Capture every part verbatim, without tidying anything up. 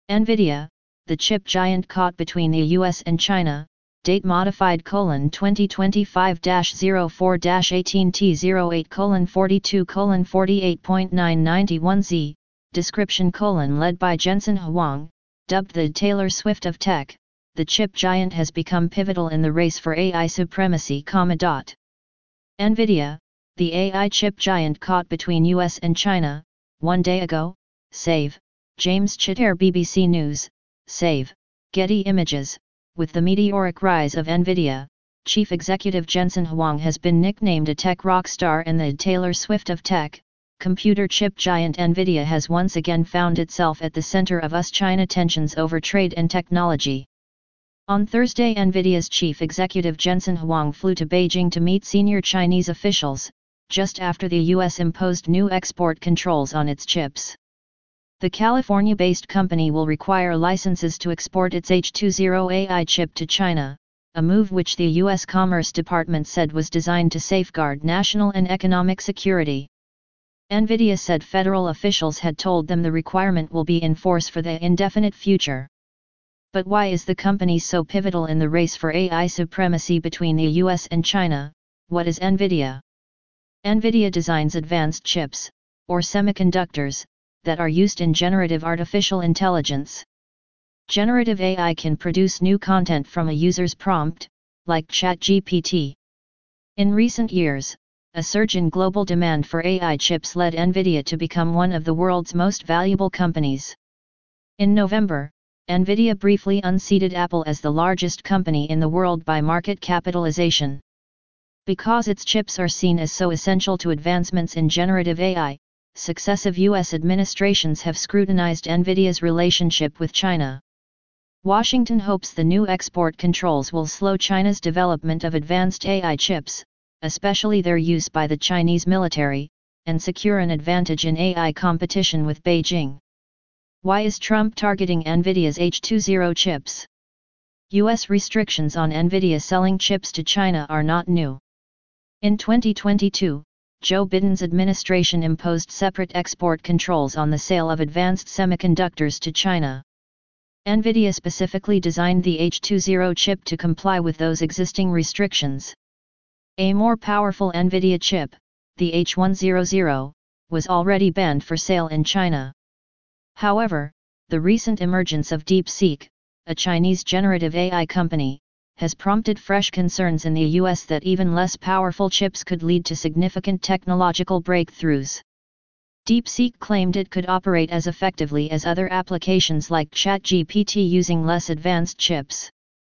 NVIDIA, the chip giant caught between the U S and China, date modified colon twenty twenty-five dash zero four dash eighteen T zero eight colon forty-two colon forty-eight point nine nine one Z, description colon led by Jensen Huang, dubbed the Taylor Swift of tech, the chip giant has become pivotal in the race for A I supremacy. Dot. NVIDIA, the A I chip giant caught between U S and China, one day ago, save, James Chitter B B C News, save, Getty Images. With the meteoric rise of NVIDIA, Chief Executive Jensen Huang has been nicknamed a tech rock star and the Taylor Swift of tech. Computer chip giant NVIDIA has once again found itself at the center of U S China tensions over trade and technology. On Thursday, NVIDIA's chief executive Jensen Huang flew to Beijing to meet senior Chinese officials, just after the U S imposed new export controls on its chips. The California-based company will require licenses to export its H twenty A I chip to China, a move which the U S Commerce Department said was designed to safeguard national and economic security. NVIDIA said federal officials had told them the requirement will be in force for the indefinite future. But why is the company so pivotal in the race for A I supremacy between the U S and China? What is NVIDIA? NVIDIA designs advanced chips, or semiconductors, that are used in generative artificial intelligence. Generative A I can produce new content from a user's prompt, like ChatGPT. In recent years, a surge in global demand for A I chips led NVIDIA to become one of the world's most valuable companies. In November, NVIDIA briefly unseated Apple as the largest company in the world by market capitalization. Because its chips are seen as so essential to advancements in generative A I, successive U S administrations have scrutinized NVIDIA's relationship with China. Washington hopes the new export controls will slow China's development of advanced A I chips, especially their use by the Chinese military, and secure an advantage in A I competition with Beijing. Why is Trump targeting NVIDIA's H twenty chips? U S restrictions on NVIDIA selling chips to China are not new. In twenty twenty-two, Joe Biden's administration imposed separate export controls on the sale of advanced semiconductors to China. NVIDIA specifically designed the H twenty chip to comply with those existing restrictions. A more powerful NVIDIA chip, the H one hundred, was already banned for sale in China. However, the recent emergence of DeepSeek, a Chinese generative A I company, has prompted fresh concerns in the U S that even less powerful chips could lead to significant technological breakthroughs. DeepSeek claimed it could operate as effectively as other applications like ChatGPT using less advanced chips.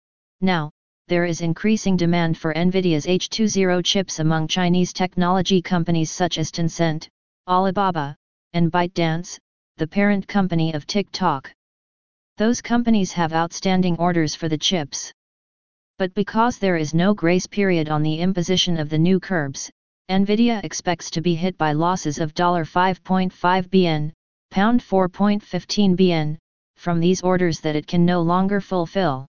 Now, there is increasing demand for NVIDIA's H twenty chips among Chinese technology companies such as Tencent, Alibaba, and ByteDance, the parent company of TikTok. Those companies have outstanding orders for the chips. But because there is no grace period on the imposition of the new curbs, NVIDIA expects to be hit by losses of five point five billion dollars, pound four point one five billion dollars, from these orders that it can no longer fulfill.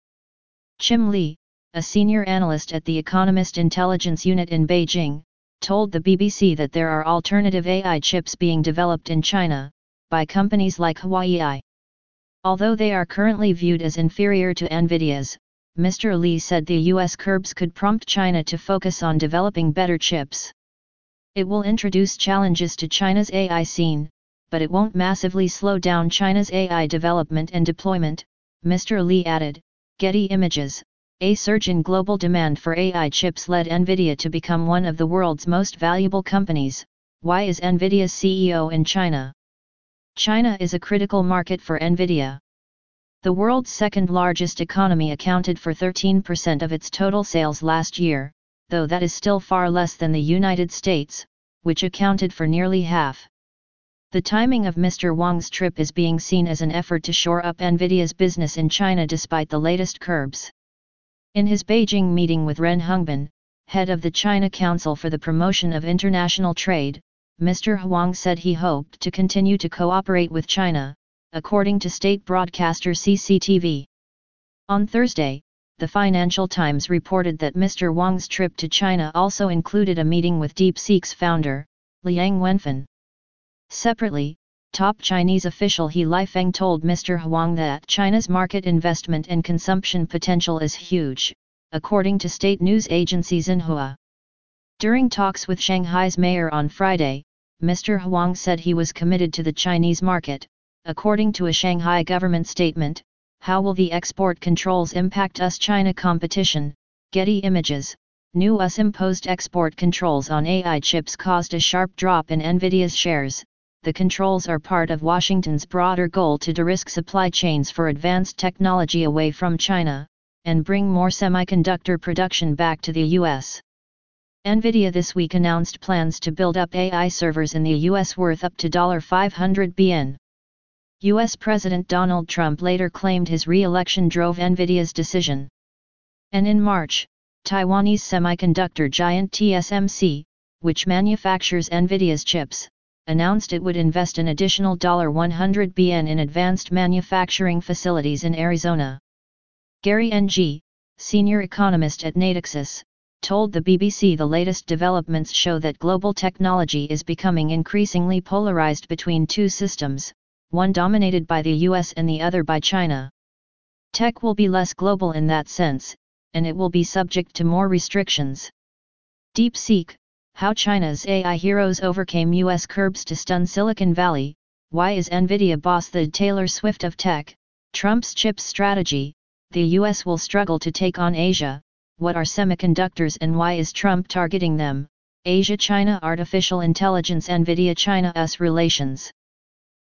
Qim Li, a senior analyst at the Economist Intelligence Unit in Beijing, told the B B C that there are alternative A I chips being developed in China, by companies like Huawei. Although they are currently viewed as inferior to NVIDIA's, Mister Li said the U S curbs could prompt China to focus on developing better chips. It will introduce challenges to China's A I scene, but it won't massively slow down China's A I development and deployment, Mister Li added. Getty Images, a surge in global demand for A I chips led NVIDIA to become one of the world's most valuable companies. Why is NVIDIA's C E O in China? China is a critical market for NVIDIA. The world's second-largest economy accounted for thirteen percent of its total sales last year, though that is still far less than the United States, which accounted for nearly half. The timing of Mister Wang's trip is being seen as an effort to shore up NVIDIA's business in China despite the latest curbs. In his Beijing meeting with Ren Hongbin, head of the China Council for the Promotion of International Trade, Mister Huang said he hoped to continue to cooperate with China, according to state broadcaster C C T V. On Thursday, the Financial Times reported that Mister Wang's trip to China also included a meeting with DeepSeek's founder, Liang Wenfeng. Separately, top Chinese official He Lifeng told Mister Huang that China's market investment and consumption potential is huge, according to state news agency Xinhua. During talks with Shanghai's mayor on Friday, Mister Huang said he was committed to the Chinese market. According to a Shanghai government statement, how will the export controls impact us China competition? Getty Images. New U S imposed export controls on A I chips caused a sharp drop in Nvidia's shares. The controls are part of Washington's broader goal to de-risk supply chains for advanced technology away from China, and bring more semiconductor production back to the U S. Nvidia this week announced plans to build up A I servers in the U S worth up to five hundred billion dollars. U S President Donald Trump later claimed his re-election drove Nvidia's decision. And in March, Taiwanese semiconductor giant T S M C, which manufactures Nvidia's chips, announced it would invest an additional one hundred billion dollars in advanced manufacturing facilities in Arizona. Gary Ng, senior economist at Natixis, told the B B C the latest developments show that global technology is becoming increasingly polarized between two systems, one dominated by the U S and the other by China. Tech will be less global in that sense, and it will be subject to more restrictions. DeepSeek, how China's A I heroes overcame U S curbs to stun Silicon Valley. Why is Nvidia boss the Taylor Swift of tech? Trump's chips strategy. The U S will struggle to take on Asia. What are semiconductors and why is Trump targeting them? Asia-China artificial intelligence Nvidia-China-U S relations.